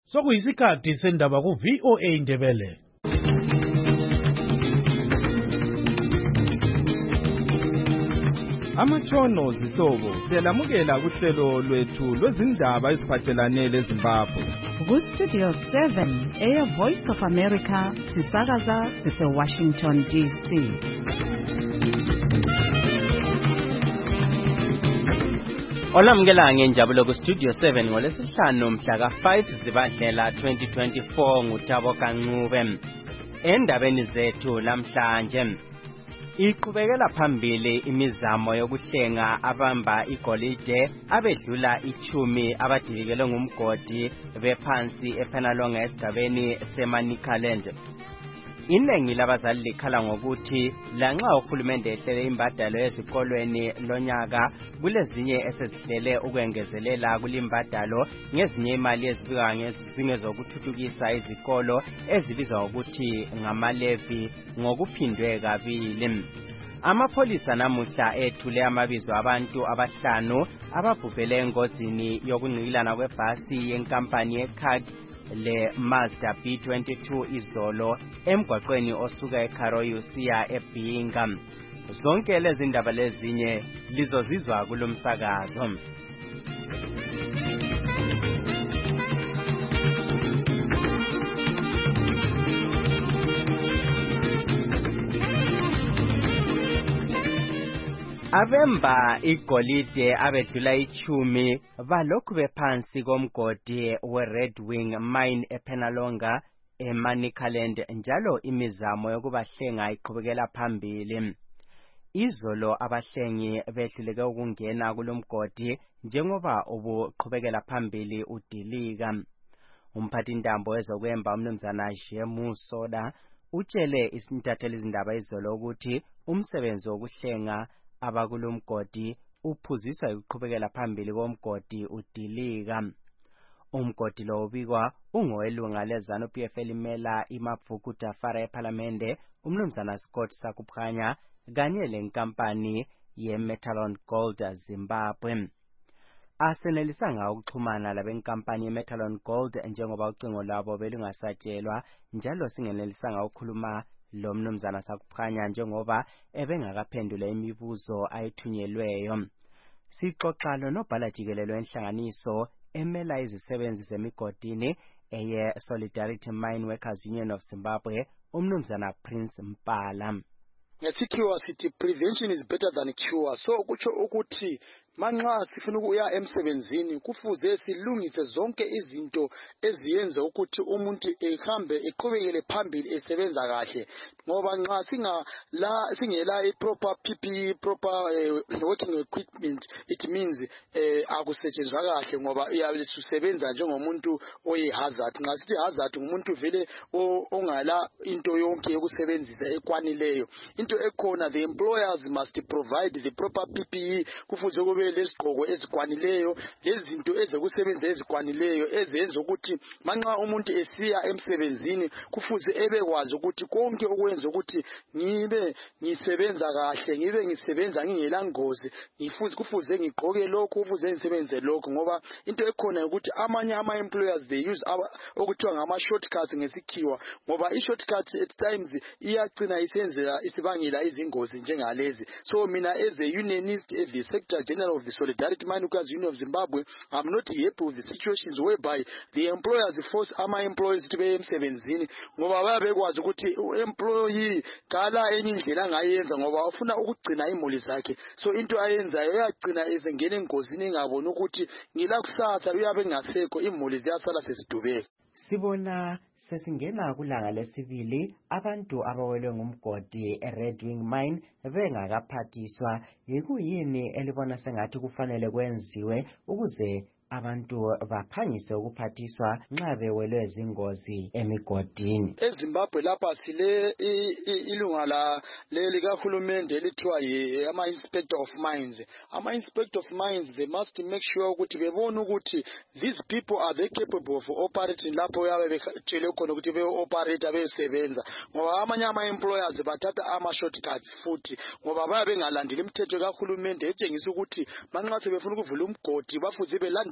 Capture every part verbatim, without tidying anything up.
sokuyisikhathi sendaba ku V O A Ndebele. Amatshono zihlobo siyalamukela kuhlelo lwethu lwezindaba eziphathelane leZimbabwe. Ku Studio seven Air Voice of America sisakaza sise Washington D C. Olamukela ngenjabulo ku Studio seven ngolesihlanu mhla ka five Zibandlela twenty twenty-four nguThabo Kancube. Endabeni zethu lamhlanje iqhubekela phambili imizamo yokuhlenga abamba igolide abedlula ichumi abadilikele ngumgodi bephansi ePenalonga esigabeni seManicaland. Inengi labazali likhala ngokuthi lanxa uhulumende ehlele imbadalo ezikolweni lonyaka kulezinye esezihlele ukwengezelela kulimbadalo ngezinye imali ezibika ngezingezokuthuthukisa izikolo ezibizwa ngokuthi ngamalevi ngokuphindwe kabili. Amapholisa namuhla ethule amabizo abantu abahlanu ababhubhele engozini yokunqilana kwebhasi yenkampani yeCard le Mazda B twenty-two izolo emgwaqweni osuka eKaroyi usiya eBhinga. Zonke lezi ndaba lezinye lizozizwa kulomsakazo. Abemba igolide abedlula ichumi balokhu bephansi komgodi weRed Wing Mine ePenalonga eManicaland njalo imizamo yokubahlenga iqhubekela phambili. Izolo abahlengi behluleke ukungena kulomgodi njengoba ubuqhubekela phambili udilika. Umphathintambo wezokwemba umnumzana Jemu Soda utshele isintatheli izindaba izolo ukuthi umsebenzi wokuhlenga abakulomgodi uphuziswa ukuqhubekela phambili komgodi udilika. Umgodi lo ubikwa ungowelunga lezanu P F L imela iMabvuku Tafara eParliamente umnumzana Scott Sakuphanya kanye lenkampani yeMetalon Gold Zimbabwe. Asenelisanga ukuxhumana labenkampani yeMetalon Gold njengoba ucingo lwabo belungasatshelwa njalo singenelisanga ukukhuluma lo mnumzana Sakuphanya njengoba ebengakaphendula imibuzo ayithunyelweyo. Sixoxa nobhala jikelelo enhlanganiso emela izisebenzi zemigodini eye Solidarity Mine Workers Union of Zimbabwe umnumzana Prince Mpala. Ngesikhiwa sithi prevention is better than cure. So kutsho ukuthi manxa sifuna ukuya emsebenzini kufuze silungise zonke izinto eziyenza ukuthi umuntu ehambe eqhubekele phambili esebenza kahle, ngoba nxa singa la singela iproper P P E, proper uh, working equipment, it means eh akusetshenzwa kahle ngoba uyalisebenza njengomuntu oyihazard. Nxa sithi hazard umuntu vele ongala into yonke yokusebenzisa ekwanileyo. Into ekhona, the employers must provide the proper P P E, kufuze kube lesigqoko ezikwanileyo lezinto ezokusebenza ezikwanileyo ezenza ukuthi manxa umuntu esiya emsebenzini kufuze ebekwazi ukuthi konke okwenza ukuthi ngibe ngisebenza kahle, ngibe ngisebenza ngingela ngozi, ngifuze kufuze ngigqoke lokho, kufuze ngisebenze lokho, ngoba into ekhona ukuthi amanye ama employers they use okuthiwa ngama shortcuts ngesikhiwa, ngoba i shortcuts at times iyagcina isenzela isibangela izingozi njengalezi. So mina as a unionist at the Secretary General of the Solidarity Mine Workers Union of Zimbabwe, I'm not happy with the situations whereby the employers force ama employees to be emsebenzini ngoba bayabekwazi ukuthi employee kala enye indlela angayenza ngoba ufuna ukugcina imuli zakhe. So into ayenzayo uyagcina ezengena engozini engaboni ukuthi ngila kusasa uyabe ngasekho imuli ziyasala sesidubeka. Sibona sesingena kulanga lesibili abantu abawelwe ngumgodi eRed Wing Mine bengakaphathiswa. Yikuyini elibona sengathi kufanele kwenziwe ukuze abantu baphangise ukuphathiswa nxa bewelwe izingozi emigodini? eZimbabwe lapha sile ilunga la leli kahulumende elithiwa ama inspector of mines. Ama inspector of mines, they must make sure ukuthi bebona ukuthi these people are they capable of operating lapho yabe betshele khona ukuthi be operate besebenza, ngoba amanye ama employers bathatha ama shortcuts futhi ngoba babe bengalandeli imithetho kahulumende etshengisa ukuthi manxa sebefuna ukuvula umgodi bafuze belandele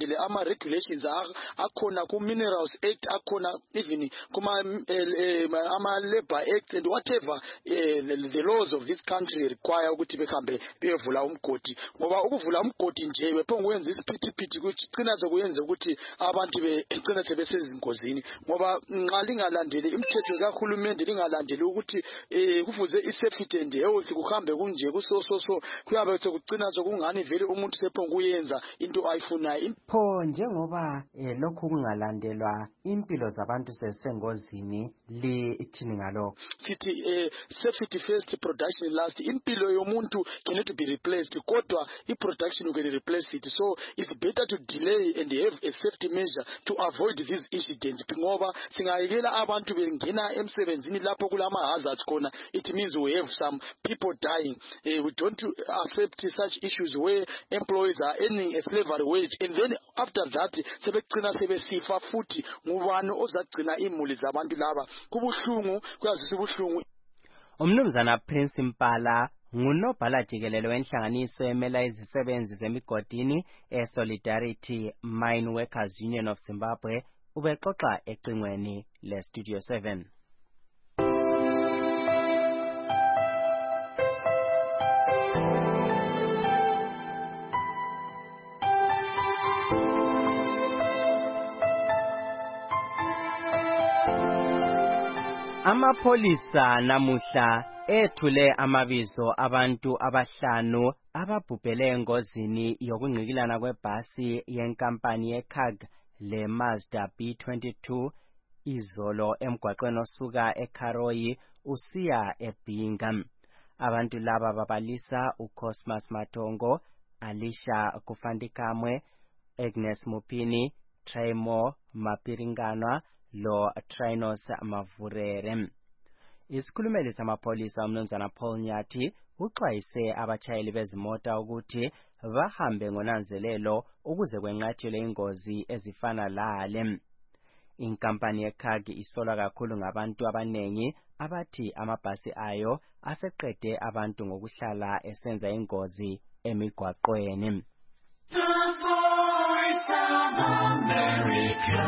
balandele ama regulations akhona ku Minerals Act, akhona even kuma ama Labor Act and whatever uh, the, the laws of this country require ukuthi behambe beyevula umgodi. Ngoba ukuvula umgodi nje bephonguyenza isiphithiphithi kucina sokuyenza ukuthi abantu becina sebesezingozini, ngoba nxa lingalandeli imithetho kahulumende, lingalandeli ukuthi eh kufuze isafety and health kuhambe kunje kusososo, kuyabe sekucina sokungani vele umuntu sephonguyenza into ayifunayo. Pho njengoba eh, lokhu kungalandelwa impilo zabantu sesengozini lithini ngalo? Sithi eh, safety first, production last. Impilo yomuntu cannot be replaced, kodwa i-production you can replace it. So it's better to delay and have a safety measure to avoid these incidents. Ngoba singayekela abantu bengena emsebenzini lapho kulama hazards khona, it means we have some people dying. Uh, we don't accept such issues where employees are earning a slavery wage and then after that sebegcina sebesifa futhi ngubani ozagcina imuli zabantu laba. Kubuhlungu, kuyazisa ubuhlungu. Umnumzana Prince Mpala ngunobhala jikelele wenhlanganiso emela izisebenzi zemigodini eSolidarity Mine Workers Union of Zimbabwe ubexoxa ecingweni le Studio seven. Amapolisa namuhla ethule amabizo abantu abahlanu ababhubhele engozini yokungqikilana kwebhasi yenkampani yeCag le Mazda B twenty-two izolo emgwaqweni osuka eKaroyi usiya eBingham. Abantu laba babalisa uCosmas Matongo, Alicia Kufandikamwe, Agnes Mupini, Tremo Mapiringanwa lo Trinos Mavurere. Isikhulumeli samapolisa umnumzana Paul Nyathi uxwayise abachayeli bezimota ukuthi bahambe ngonanzelelo ukuze kwenqatshelwe ingozi ezifana lale. Inkampani yeCag isolwa kakhulu ngabantu abanengi abathi amabhasi ayo aseqede abantu ngokuhlala esenza ingozi emigwaqweni. The Voice of America.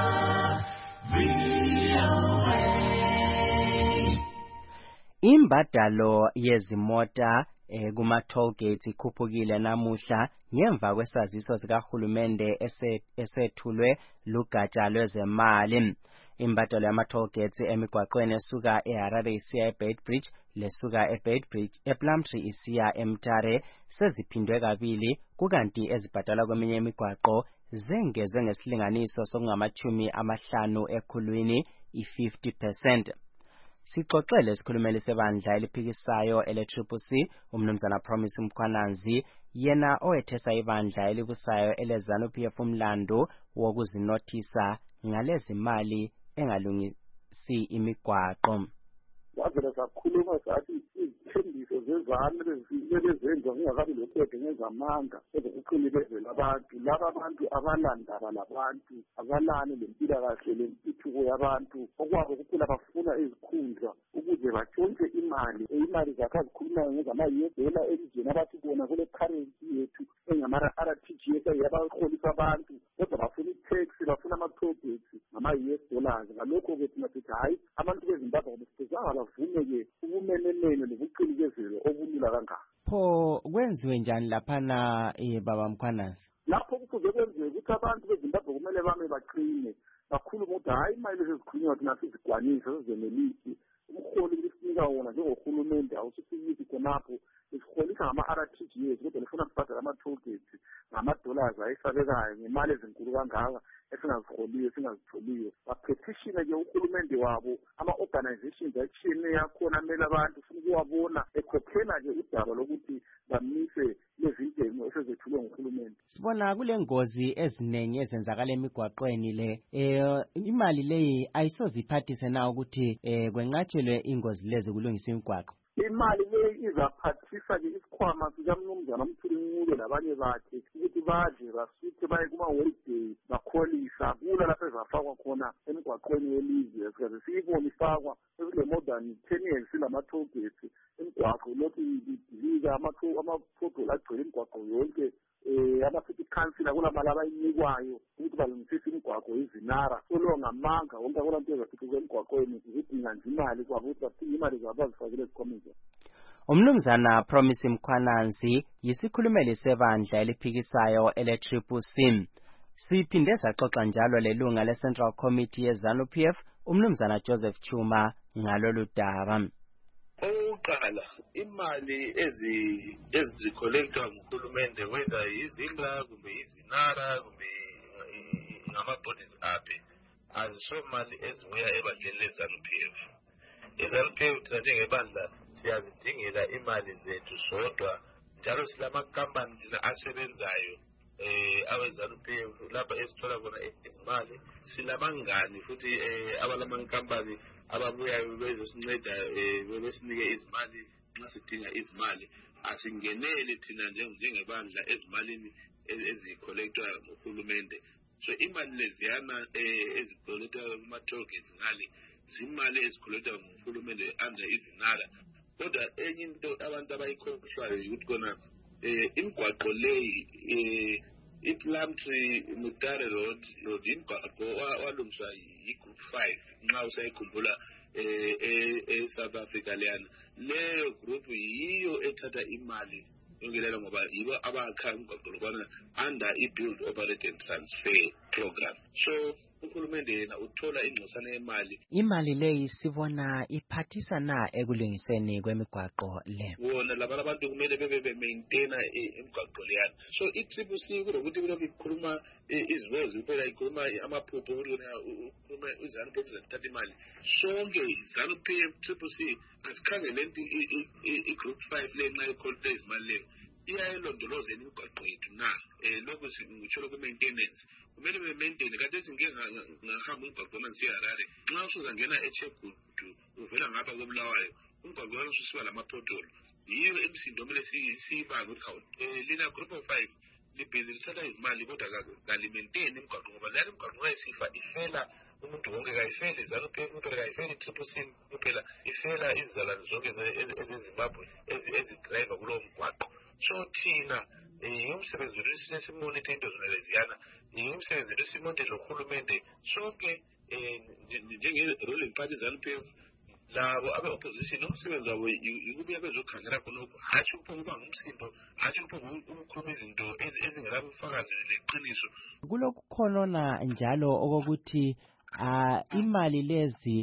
Imbadalo yezimota eh, kuma toll gates ikhuphukile namuhla ngemva kwesaziso sikahulumende esethulwe lugatsha lwezemali. Imbadalo yama toll gates emigwaqweni esuka eHarare isiya eBeitbridge lesuka eBeitbridge ePlumtree isiya eMtare seziphindwe kabili, kukanti ezibhadala kweminye imigwaqo zengezwe ngesilinganiso sokungamachumi amahlanu ekhulwini i-fifty percent. Sixoxele isikhulumeli sebandla eliphikisayo ele-Triple C umnumzana Promise Mkhwananzi, yena owethesa ibandla elibusayo eleZANU P F umlando wokuzinothisa ngalezimali engalungisi imigwaqo. Wavela sakhuluma sathi izithembiso zezanu lezenza kungakabi lokho ngezamanga ezokuqinikezela abantu laba abantu abalandaba labantu abalane lempilakahle lempithuko yabantu okwabo kuphela bafuna izikhundla ukuze batshontshe imali imali zakhazikhulumayo ngezama-yedola elizweni abathi bona kule currency yethu engama-R T G S yabaholisa abantu kodwa bafuna i-tax bafuna ama-projects ngama-U S dollars. Ngalokho-ke thina sithi hayi abantu bezimbabwe besizanga bavume-ke ubumenemene nobuqinikezelo obulula kangaka. Pho kwenziwe njani laphana eh baba Mkhwananzi? Lapho kufuze kwenziwe ukuthi abantu bezimbabwe kumele bame baqine bakhulume ukuthi hayi imali ezikhulunywa thina sizigwanise sizenelisi umholi lisinika wona njengohulumende awusifikisi khonapho isiholisa ngama-R T G S kodwa lifuna sibhadala ama-toll gates ngama-dollars ayesabekayo ngemali ezinkulu kangaka esingaziholiyo singazitholiyo. Bapetitiona-ke uhulumende wabo ama-organizations atshiyeneyo akhona amele abantu ufuna ukuwabona ekhokhela-ke udaba lokuthi bamise lezintengo esezethulwe nguhulumende. Sibona kule ngozi eziningi ezenzakala emigwaqweni le eh imali leyi ayisoziphathise na ukuthi eh kwenqatshelwe ingozi lezi kulungisa imigwaqo. Imali leyi izaphathisa-ke isikhwama sikamnumzana uMthuli labanye bakhe ukuthi badle basuthe baye kuma-holiday bakholisa kula lapho ezafakwa khona emigwaqweni welizwe. Sikaze siyibone ifakwa sekule more than ten years silama-toll gates imigwaqo lokhu idilika ama-pothole agcwele imigwaqo yonke um ama-fifty ikhansila kulamali abayinikwayo ukuthi balungisise imigwaqo izinara kulo ngamanga wonke akulanto ezafika emgwaqweni zidinga nje imali kwabo ukuthi badinga imali zabo bazifakele ezikhwameni. Umnumzana Promise Mkhwananzi yisikhulumeli sebandla eliphikisayo ele-Triple C. Siphinde saxoxa njalo lelunga le-Central Committee ye-ZANU-P F umnumzana Joseph Chuma ngalolu daba. Oqala imali ezi ezikholekthwa nguhulumende whether izindla kumbe izinara kumbe ngama-bodies aphe azisomali ezibuya ebandleni le-ZANU-P F. I-ZANU-P F thina njengebandla siyazidingela imali zethu sodwa njalo silamakampani thina asebenzayo eh awe-ZANU-P F lapha esithola khona izimali silabangani futhi eh abalamankampani ababuyayo bezosinceda eh besinike izimali nxa sidinga izimali asingenele thina njengebandla ezimalini ezikholekthwa nguhulumende. So imali leziyana ezikholekthwa kuma-toll gates ngale zimali ezikholekthwa nguhulumende under izinara. Kodwa enye into abantu abayikhohlwayo ukuthi kona imigwaqo leyi iPlumtree Mutare Road road imigwaqo walungiswa yi-Group five nxa usayikhumbula e-South Africa leyana. Leyo group yiyo ethatha imali yonkelela ngoba yibo abakha imigwaqo lokwana under i-Build, Operate and Transfer program. So uhulumende yena uthola ingxosana yemali. Imali leyi sibona iphathisa na ekulungiseni kwemigwaqo le? Wona laba abantu kumele bebe be-maintaina imigwaqo leyana. So i-Triple C kunokuthi kulokhu ikhuluma izibozi kuphela ikhuluma amaphupho ukuthi ukhuluma iZANU-P F zathatha imali. Sonke iZANU-P F Triple C asikhangele into i-Group five le nxa ikholekthwa izimali leyo iyayilondoloza imigwaqo yethu na lokhu ngitsho ku-maintenance kumele be-maintain. Kade esingeke ngahamba umgwaqo wamanzi eHarare nxa usuzangena eChegutu uvela ngapha kobulawayo umgwaqo walo ususiba lamaphotolo yiyo emsindo kumele siyibanga ukuthi hawu lina Group of five libhizi lithatha izimali kodwa kalimaintain imigwaqo ngoba leyana imigwaqo nxa isifa ifela umuntu wonke kayifeli iZANU-P F kuphela kayifeli i-Triple C kuphela ifela izizalwane zonke ezeZimbabwe ezidrayiva kulowo mgwaqo. So thina umsebenzi wethu esimonitha into zona leziyana umsebenzi wethu esimonitha lohulumende sonke njenge-ruling party ZANU-P F labo abe-opposition umsebenzi wabo yikubuya bezokhangela khonokho hatshi ukuba ngumsindo hatshi ukuba ukukhuluma izinto ezingelabufakazi leqiniso. Kulokhu khonona njalo okokuthi Ah imali lezi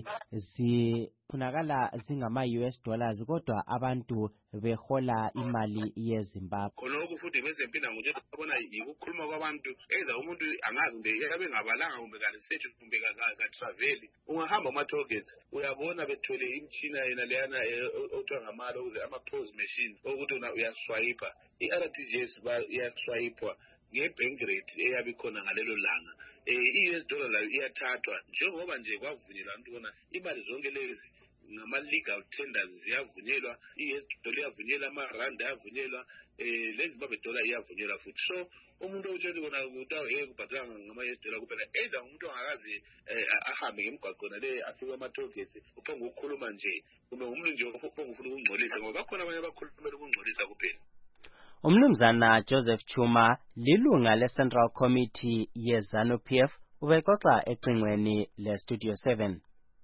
zifunakala zingama-U S dollars kodwa abantu behola imali yeZimbabwe. Khonokho futhi bezempila ngokuthi babona yikukhuluma kwabantu eza umuntu angazi kumbe yabe ngabalanga kumbe ka-research kumbe ka-travel ungahamba ama-toll gates uyabona bethwele imtshina yena leyana okuthiwa ngamalo ukuze ama-pos machine okuthi uyaswayipa i-R T G S iyaswayipwa nge-bank rate eyabe ikhona ngalelo langa. I-U S dollar layo iyathathwa njengoba nje kwavunyelwa abantu bona imali zonke lezi ngama-legal tenders ziyavunyelwa, i-U S dollar iyavunyelwa, amarandi ayavunyelwa, le Zimbabwe dollar iyavunyelwa futhi. So umuntu otshela kona ukuthi hey kubhadala ngama-U S dollar kuphela either umuntu angakazi ahambe ngemigwaqo nale afike ama-toll gates uphonga ukukhuluma nje kumbe umuntu nje uphonga ufuna ukungcolisa ngoba bakhona abanye abakhulumela ukungcolisa kuphela. Umnumzana Joseph Chuma lilunga le-Central Committee ye-ZANU-P F ubexoxa ecingweni le-Studio seven.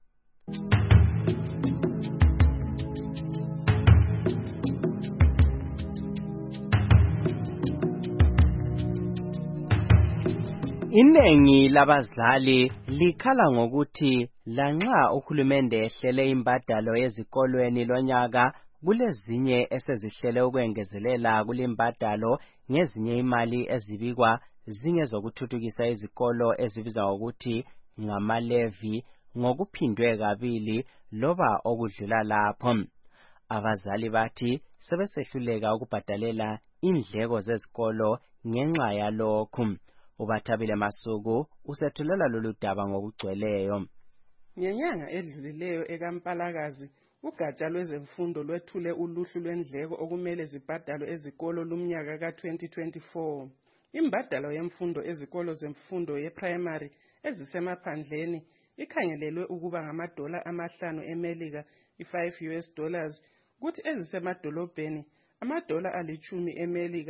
Inengi labazali likhala ngokuthi lanxa uhulumende ehlele imbadalo yezikolweni lonyaka kulezinye esezihlele ukwengezelela kulimbadalo ngezinye imali ezibikwa zingezokuthuthukisa izikolo ezibizwa ngokuthi ngama-levy ngokuphindwe kabili loba okudlula lapho. Abazali bathi sebesehluleka ukubhadalela indleko zezikolo ngenxa yalokhu. Ubathabile Masuku usethulela lolu daba ngokugcweleyo. Ngenyanga edlulileyo eKampalakazi ugatsha lwezemfundo lwethule uluhlu lwendleko okumele zibhadalwe ezikolo lumnyaka ka-twenty twenty-four. Imbadalo yemfundo ezikolo zemfundo ye-primary ezisemaphandleni ikhangelelwe ukuba ngamadola amahlanu eMelika i-five U S dollars, kuthi ezisemadolobheni amadola alichumi eMelika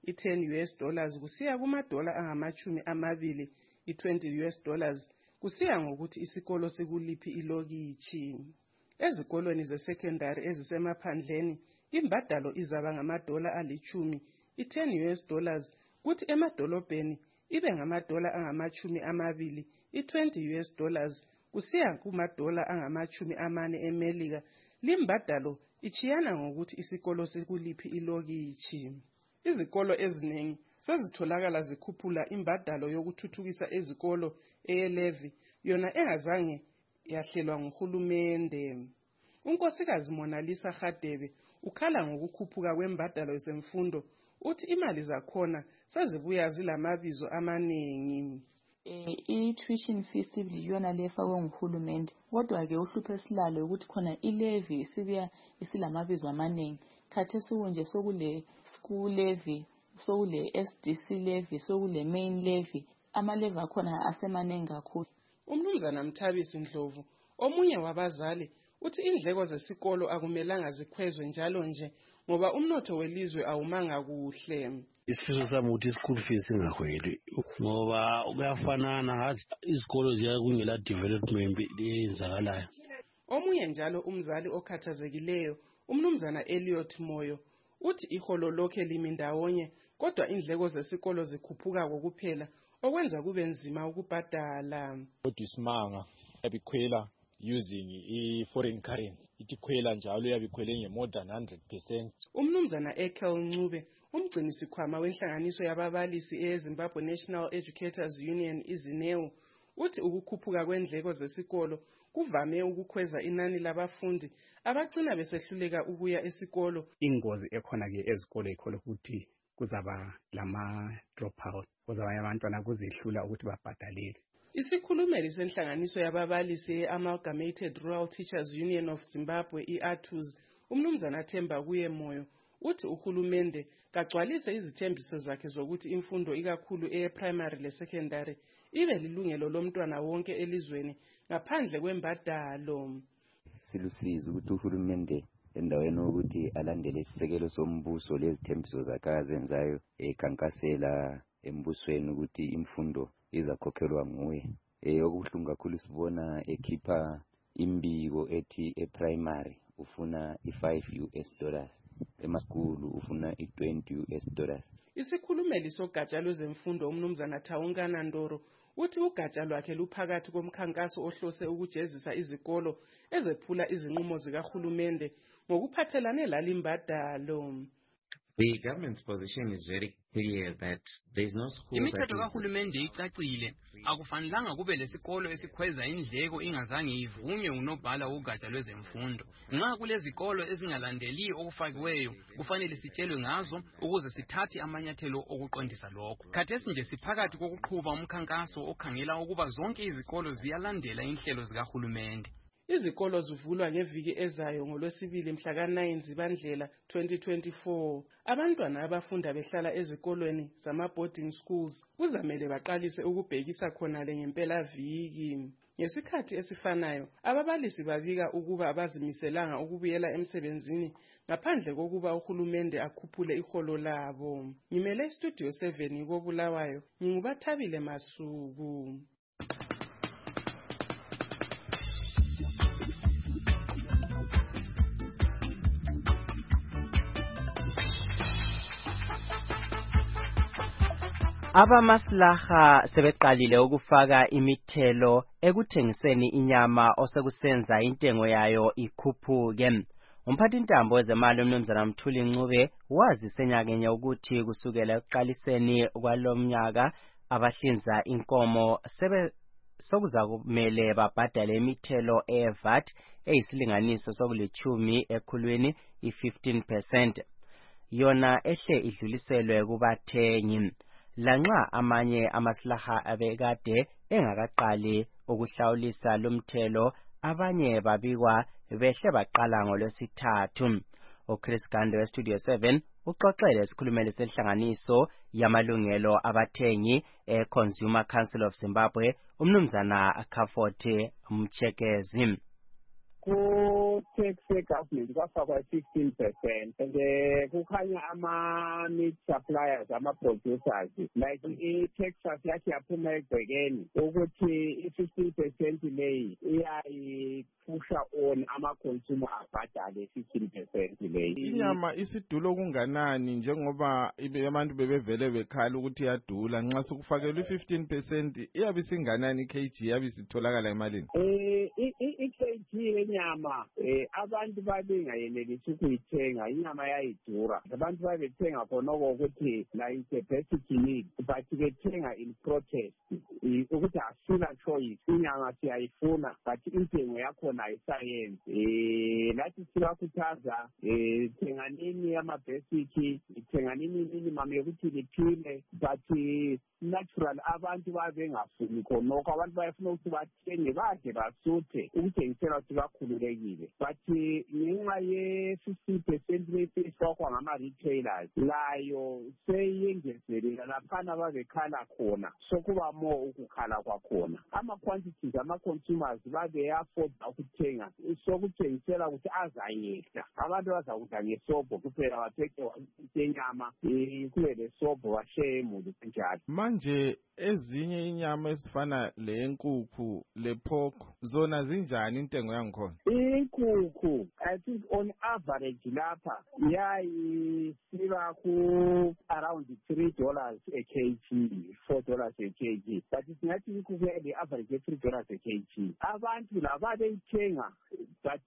i-ten U S dollars kusiya kumadola angamachumi amabili i-twenty U S dollars kusiya ngokuthi isikolo sikuliphi ilokitshi. Ezikolweni ze-secondary ezisemaphandleni imbadalo izaba ngamadola alichumi i-ten U S dollars kuthi emadolobheni ibe ngamadola angamachumi amabili i-twenty U S dollars kusiya kumadola angamachumi amane eMelika. Limbadalo ichiyana ngokuthi isikolo sikuliphi ilokitshi. Izikolo eziningi sezitholakala zikhuphula imbadalo yokuthuthukisa ezikolo eyelevi yona engazange yahlelwa nguhulumende. Unkosikazi Monalisa Hadebe ukhala ngokukhuphuka kwembadalo zemfundo uthi imali zakhona sezibuya zilamabizo amaningi. Eh i-tuition fee sibiyona lefakwe nguhulumende kodwa ke uhlupho esilalo ukuthi khona ilevy isibuya isilamabizo amaningi. Khathesi kunje sokule school levy, sokule S D C levy, sokule main levy, ama levy akhona asemaningi kakhulu. Umnumzana Mthabisi Ndlovu omunye wabazali uthi indleko zesikolo akumelanga zikhwezwe njalo nje ngoba umnotho welizwe awumanga kuhle. Isifiso sami ukuthi school fees singakhweli ngoba kuyafanana ngathi izikolo ziya kungela development eyenzakalayo. Omunye njalo umzali okhathazekileyo umnumzana Elliot Moyo uthi iholo lokhe limi ndawonye kodwa indleko zesikolo zikhuphuka kokuphela okwenza kube nzima ukubhadala. Kodwa isimanga yabikhwela using i-foreign currency itikhwela njalo yabikhwele nge-more than one hundred percent. Umnumzana Ekel Ncube umgcinisikhwama wenhlanganiso yababalisi eZimbabwe National Educators Union iZineo uthi ukukhuphuka kwendleko zesikolo kuvame ukukhweza inani labafundi abagcina besehluleka ukuya esikolo. Ingozi ekhona ke ezikolo ikholo ukuthi kuzaba lama dropout kuzaba abantwana kuzehlula ukuthi babhadalele. Isikhulumeli senhlanganiso yababalisi e-Amalgamated Rural Teachers Union of Zimbabwe i-A T U Z umnumzana Themba kuye Moyo uthi uhulumende kagcwalise izithembiso zakhe zokuthi imfundo ikakhulu eye-primary le-secondary ibe lilungelo lomntwana wonke elizweni ngaphandle kwembadalo. Silusizi ukuthi uhulumende endaweni ukuthi alandele isisekelo sombuso lezithembiso zakhe azenzayo ekhankasela embusweni ukuthi imfundo izakhokhelwa nguye. Eh okubuhlungu kakhulu sibona ekhipha imbiko ethi e-primary ufuna i-five U S dollars, emaskulu ufuna i-twenty U S dollars. Isikhulumeli sogatsha lwezemfundo umnumzana Thawunkana Ndoro uthi ugatsha lwakhe luphakathi komkhankaso ohlose ukujezisa izikolo ezephula izinqumo zikahulumende ngokuphathelane lalimbadalo. The government's position is very clear that there is no school. Imithetho kahulumende icacile akufanelanga kube lesikolo esikhweza indleko ingazange ivunywe unobhala wogatsha lwezemfundo. Nxa kulezikolo ezingalandeli okufakiweyo kufanele sitshelwe ngazo ukuze sithathe amanyathelo okuqondisa lokho. Khathesi nje siphakathi kokuqhuba umkhankaso okhangela ukuba zonke izikolo ziyalandela inhlelo zikahulumende. Izikolo zivulwa ngeviki ezayo ngolwesibili mhla ka nine Zibandlela twenty twenty-four. Abantwana abafunda behlala ezikolweni zama boarding schools kuzamele baqalise ukubhekisa khona le ngempela viki. Ngesikhathi esifanayo ababalisi babika ukuba abazimiselanga ukubuyela emsebenzini ngaphandle kokuba uhulumende akhuphule iholo labo. Ngimele studio seven koBulawayo ngingubathabile Masuku. Abamaslaha sebeqalile ukufaka imithelo ekuthengiseni inyama osekusenza intengo yayo ikhuphuke. Umphathintambo wezemali umnumzana Mthuli Ncube wazisenyakenye ukuthi kusukela ekuqaliseni kwalomnyaka abahlinza inkomo sebe sokuzakumele babhadale imithelo e-V A T eyisilinganiso sokulithumi ekhulwini i-fifteen percent. Yona ehle idluliselwe kubathengi. Lanxa amanye amaslaha abekade engakaqali ukuhlawulisa lumthelo abanye babikwa behle baqala ngolwesithathu. uChris Gande weStudio seven uxoxele isikhulumeli senhlanganiso yamalungelo abathengi eConsumer Council of Zimbabwe umnumzana Khafothi Mchekezi. ku-tax ye-government kwafakwa fifteen percent and um kukhanya ama-meat suppliers, ama-producers like i-Texas yathi yaphuma egcekeni ukuthi i-fifteen percent leyi iyayiphusha on ama-consumer abhadale fifteen percent leyi. Inyama isidulo kunganani njengoba abantu bebevele bekhala ukuthi iyadula nxa sokufakelwa i-fifteen percent iyabe isinganani i-K G yabe isitholakala emalini? Eh i-K G yenyama eh abantu babengayenelisi ukuyithenga, inyama yayidura. Abantu babethenga khonoko ukuthi la is a basic need but bethenga in protest ukuthi asina choice, inyama siyayifuna but intengo yakhona ayisayenzi. Eh lathi sibakhuthaza eh thenga nini ama basic, thenga nini minimum yokuthi liphile but natural abantu babengafuni khonoko, abantu bayafuna ukuthi bathenge badle basuthe ukuthengisela ukuthi bakhululekile but ngenxa ye-fifteen percent efakwa ngama-retailers layo seyengezelela laphana babekhala khona sokuba more ukukhala kwakhona. Ama-quantities ama-consumers babe-afforda ukuthenga sokuthengisela ukuthi azayehla, abantu bazakudla ngesobho kuphela bapheke inyama kube lesobho bashiye imuli kanjalo. Manje ezinye inyama ezifana lenkukhu lepork zona zinjani intengo yangikhona? Inkukhu I think on average lapha yayisiba ku around three dollars a kg, four dollars a kg, but singathi inkukhu the average is three dollars a kg. Abantu laba beyithenga but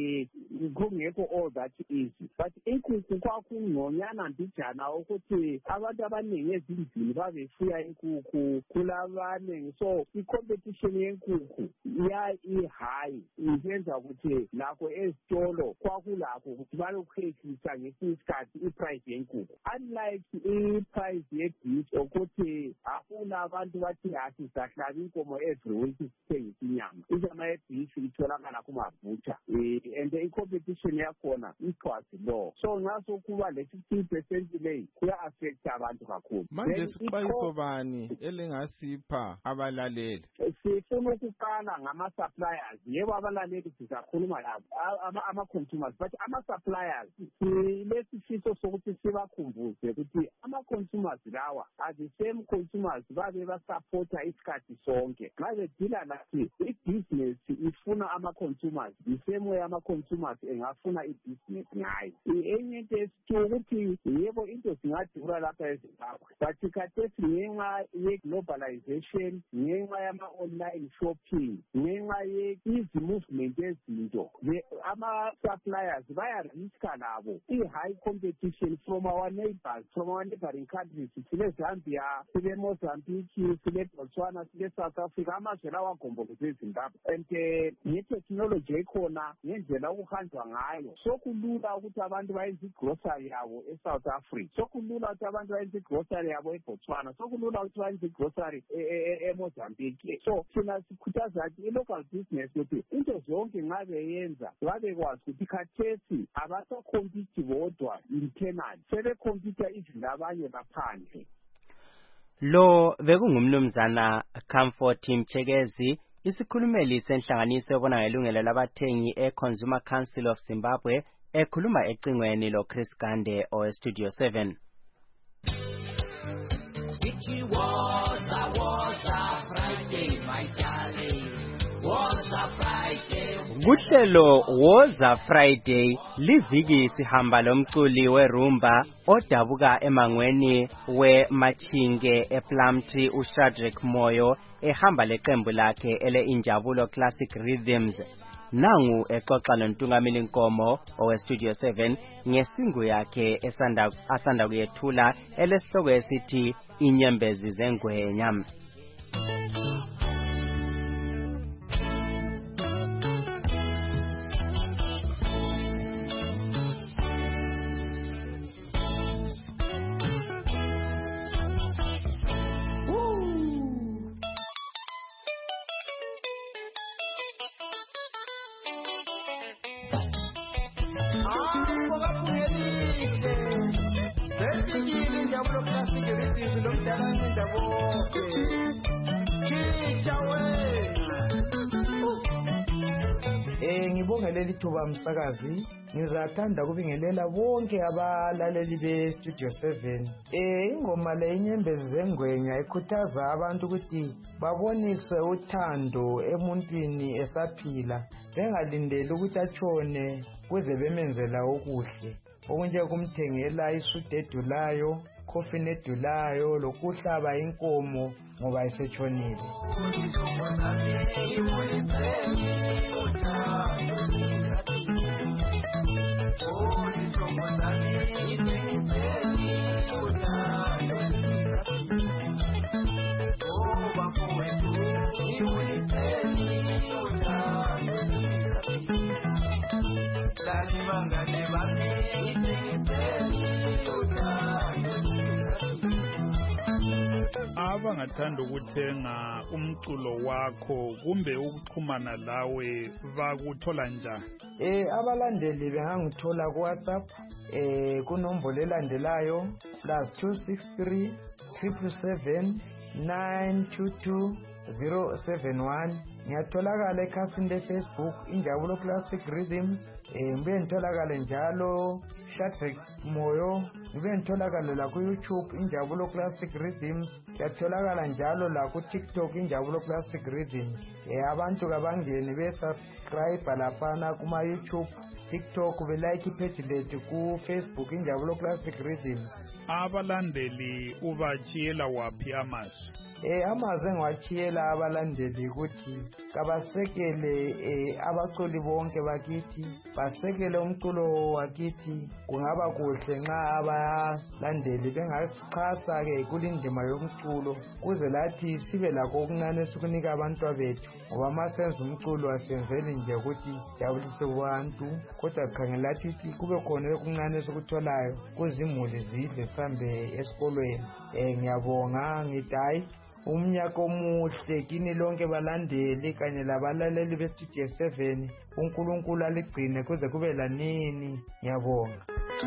kungekho all that easy, but inkukhu kwakungonyana mbijana ukuthi abantu abaningi ezindlini babefuya inkukhu kulabanengi, so i-competition yenkukhu ya i-high iyenza ukuthi lakho ezitolo kwakulakho ukuthi balokhehlisa ngesinye isikhathi i-price yenkukhu, unlike i-price ye-beef ukuthi afuna abantu bathi athi sahlaba inkomo every week sithengisa inyama. Inyama ye-beef itholakala kumabutha and i-competition yakhona it-was low, so ngaso kuba le-fifteen percent leyi kuya-affecta abantu kakhulu. Manje sixwayiso bani elingasipha abalaleli? Sifuna ukuqala ngama-suppliers, yebo abalaleli sizakhuluma labo ama-consumers but ama-suppliers silesifiso sokuthi sibakhumbuze ukuthi ama-consumers lawa are the same consumers babe basupporta isikhathi sonke. Nxa bedila lathi i-business ifuna ama-consumers the same way ama-consumers engafuna i-business ngayo. Enye into esithi ukuthi yebo into zingadura lapha eZimbabwe but khathesi ngenxa ye-globalization, ngenxa yama-online shopping, ngenxa ye-movement ezinto ama-suppliers bayariska labo i-high competition from our neighbors, from our neighboring countries. Sile Zambia, sile Mozambique, sile Botswana, sile South Africa, amazwe lawa agomboleze eZimbabwe and nge-technology ekhona ngendlela okuhanjwa ngayo sokulula ukuthi abantu bayenze igrocery yabo eSouth Africa, sokulula ukuthi abantu bayenze igrocery yabo eBotswana, sokulula ukuthi bayenze igrocery eMozambique. So thina sikhuthaza ukuthi i-local business ukuthi into zonke nxa beyenza babekwazi ukuthi khathesi abasakhompiti bodwa internal, sebekhompita izinto abanye baphandle. Lo bekungumnumzana Comfort Mchekezi, isikhulumeli senhlanganiso ebona ngelungelo labathengi e-Consumer Council of Zimbabwe, ekhuluma ecingweni lo Chris Gande o Studio seven. It was a was a Friday, my darling. Was a Friday. Kuhlelo Woza Friday liviki sihamba lomculi werumba odabuka emangweni weMachinge ePlumtree uShadrack Moyo ehamba leqembu lakhe ele Injabulo Classic Rhythms. Nangu exoxa lontungameli Nkomo owe Studio seven ngesingu yakhe esanda asanda kuyethula elesihloko esithi Inyembezi zengwenya. ngibonge leli thuba msakazi. Ngizathanda kubingelela bonke abalaleli be-Studio seven. Eh ingoma le inyembezi zengwenya ikhuthaza abantu ukuthi babonise uthando emuntwini esaphila, bengalindeli ukuthi atshone kuze bemenzela okuhle. Okunje kumthengela isudu edulayo, coffin edulayo, lokuhlaba inkomo ngoba isetshonile. Abangathanda ukuthenga umculo wakho kumbe ukuxhumana lawe bakuthola njani? Eh abalandeli bengangithola ku WhatsApp eh kunombolo elandelayo plus two six three triple seven nine two two zero seven one. Ngiyatholakala ekhasini le-Facebook Injabulo Classic Rhythms. Eh ngibe ngitholakala njalo Shadrack Moyo, ngibe ngitholakala la ku YouTube Injabulo Classic Rhythms. Ngiyatholakala njalo la ku TikTok Injabulo Classic Rhythms. Eh abantu kabangeni be subscribe lapha kuma YouTube, TikTok, be like page lethu ku Facebook Injabulo Classic Rhythms. Abalandeli ubachiyela waphi amazwi? Eh amazwi engiwachiyela abalandeli ukuthi kabasekele eh abaculi bonke bakithi, basekele umculo wakithi. Kungaba kuhle nxa abalandeli bengasichasa ke kulindima yomculo kuze lathi sibe lakho okuncane esikunika abantu bethu, ngoba masenza umculo asenzeli nje ukuthi jabulise abantu, kodwa kukhangela lathi kube khona okuncane esikutholayo kuzimuli zidle sambe esikolweni. Eh ngiyabonga ngithi hayi umnyaka omuhle kini lonke balandeli kanye labalaleli be-Studio seven. uNkulunkulu aligcine kuze kube lanini. Ngiyabonga.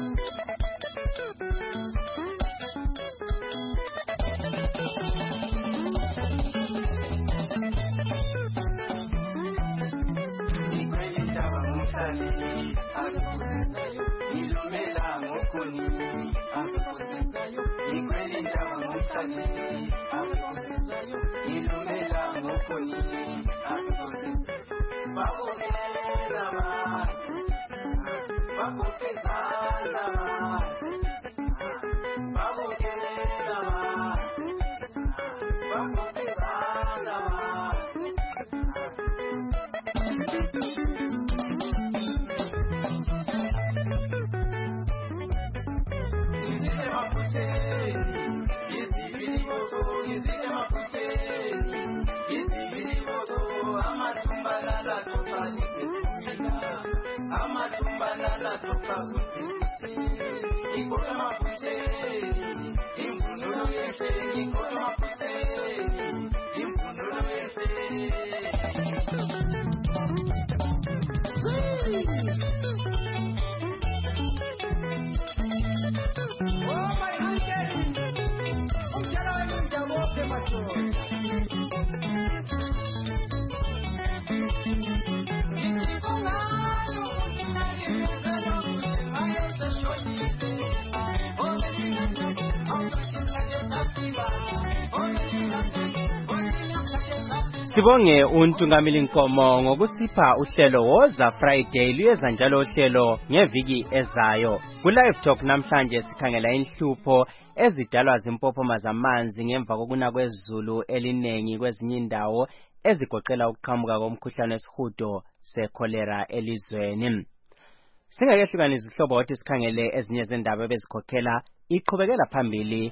Sibonge uNtungamili Nkomo ngokusipha uhlelo Woza Friday luyeza njalo uhlelo ngeviki ezayo. Ku live talk namhlanje sikhangela inhlupho ezidalwa zimpopoma zamanzi ngemva kokuna kwezulu elinengi kwezinye indawo ezigoqela ukuqhamuka komkhuhlane wesihudo secholera elizweni. Singakehlukanisa ihlobo ukuthi sikhangele ezinye zendaba ebezikhokhela iqhubekela phambili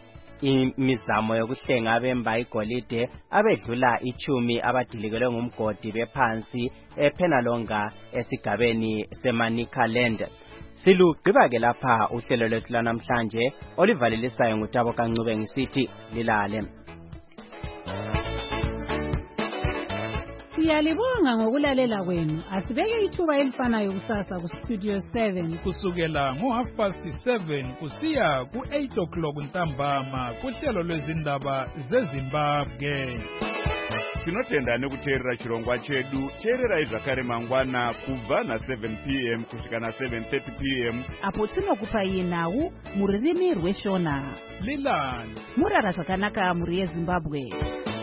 imizamo yokuhlenga abemba igolide abedlula ichumi abadilikelwe ngumgodi bephansi ePenalonga esigabeni seManicaland. Silugqiba ke lapha uhlelo lwethu lanamhlanje olivalelisayo ngutabo kancube ngisithi lilale. Siyalibonga ngokulalela kwenu. Asibeke ithuba elifanayo kusasa ku Studio seven kusukela ngo half past seven kusiya ku eight o'clock ntambama kuhlelo lwezindaba zeZimbabwe. tinotenda nekuteerera chirongwa chedu. Teererai zvakare mangwana kubva na seven p m kusvika na seven thirty p m apo tinokupai nhau mururimi rweshona Leland murara zvakanaka muri yeZimbabwe.